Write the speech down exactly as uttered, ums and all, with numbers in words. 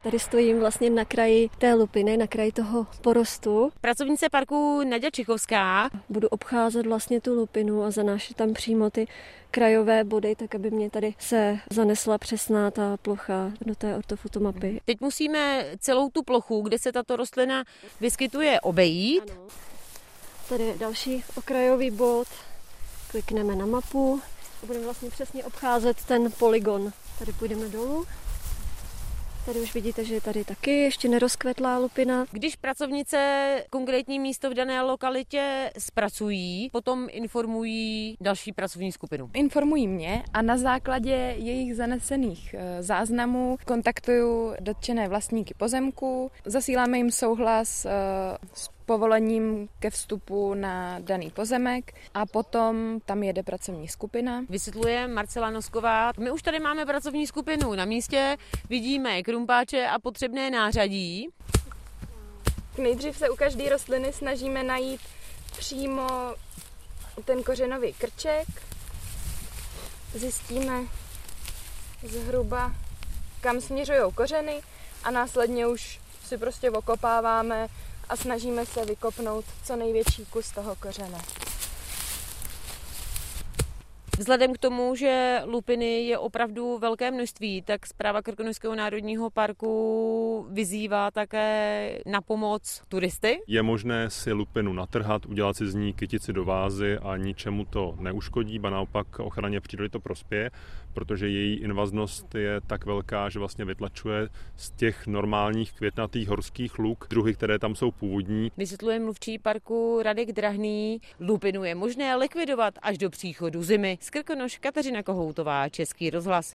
Tady stojím vlastně na kraji té lupiny, na kraji toho porostu. Pracovnice parku Naďa Čichovská. Budu obcházet vlastně tu lupinu a zanášet tam přímo ty krajové body, tak aby mě tady se zanesla přesná ta plocha do té ortofotomapy. Teď musíme celou tu plochu, kde se tato rostlina vyskytuje, obejít. Ano. Tady je další okrajový bod. Klikneme na mapu a budeme vlastně přesně obcházet ten polygon. Tady půjdeme dolů. Tady už vidíte, že je tady taky ještě nerozkvetlá lupina. Když pracovnice konkrétní místo v dané lokalitě zpracují, potom informují další pracovní skupinu. Informují mě a na základě jejich zanesených záznamů kontaktuju dotčené vlastníky pozemku, zasíláme jim souhlas s povolením ke vstupu na daný pozemek a potom tam jede pracovní skupina. Vysvětluje Marcela Nosková. My už tady máme pracovní skupinu na místě, vidíme krumpáče a potřebné nářadí. Nejdřív se u každé rostliny snažíme najít přímo ten kořenový krček. Zjistíme zhruba, kam směřují kořeny a následně už si prostě okopáváme a snažíme se vykopnout co největší kus toho kořene. Vzhledem k tomu, že lupiny je opravdu velké množství, tak Správa Krkonošského národního parku vyzývá také na pomoc turisty. Je možné si lupinu natrhat, udělat si z ní kytici do vázy a ničemu to neuškodí, ba naopak ochraně přírody to prospěje, protože její invaznost je tak velká, že vlastně vytlačuje z těch normálních květnatých horských luk druhy, které tam jsou původní. Vysvětluje mluvčí parku Radek Drahný, lupinu je možné likvidovat až do příchodu zimy. Z Krkonoš Kateřina Kohoutová, Český rozhlas.